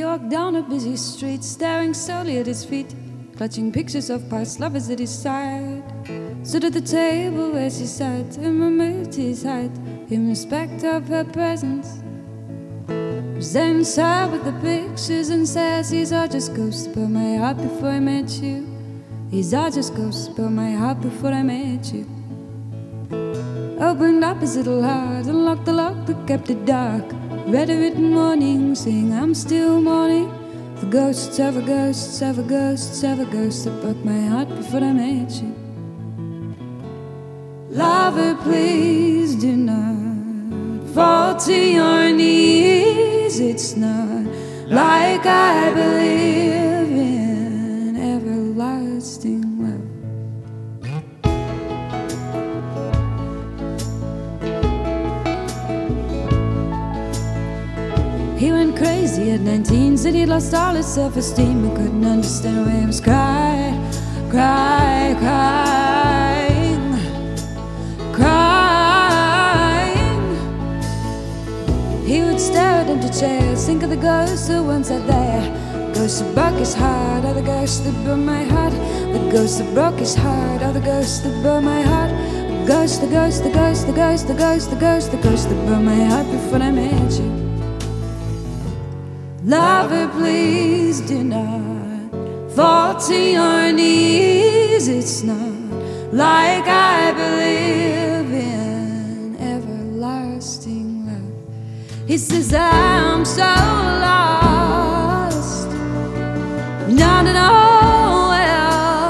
walked down a busy street, staring slowly at his feet, clutching pictures of past lovers at his side. Stood at the table where she sat and removed his hat in respect of her presence. Presents her with the pictures and says, these are just ghosts, but my heart before I met you. These are just ghosts, but my heart before I met you. Opened up his little heart, unlocked the lock but kept it dark. Read a written warning, saying I'm still mourning for ghosts of a ghosts of a ghosts of a ghost that broke my heart before I met you. Lover, please do not fall to your knees. It's not like I believe in everlasting love. He went crazy at 19, said he'd lost all his self-esteem and couldn't understand why he was crying. He would stare at empty chairs, think of the ghosts that once sat there. Ghosts that broke his heart, or the ghosts that broke my heart. The ghosts that broke his heart, or the ghosts that broke my heart. The ghost, the ghost, the ghost, the ghost, the ghost, the ghost, the ghost that broke my heart before I met you. Lover, please do not fall to your knees. It's not like I believe in everlasting love. He says I'm so lost, not at all well.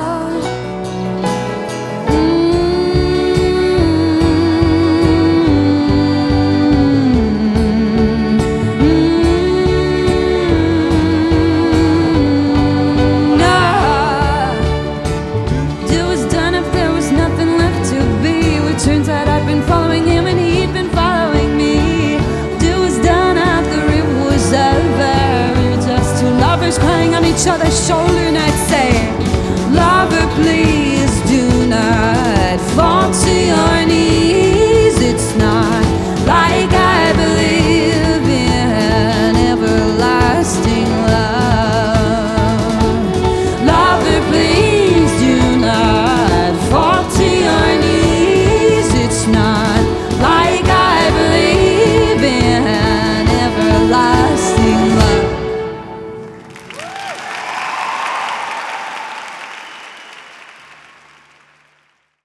Turns out I'd been following him and he'd been following me. Do was done after it was over. We were just two lovers crying on each other's shoulder nights.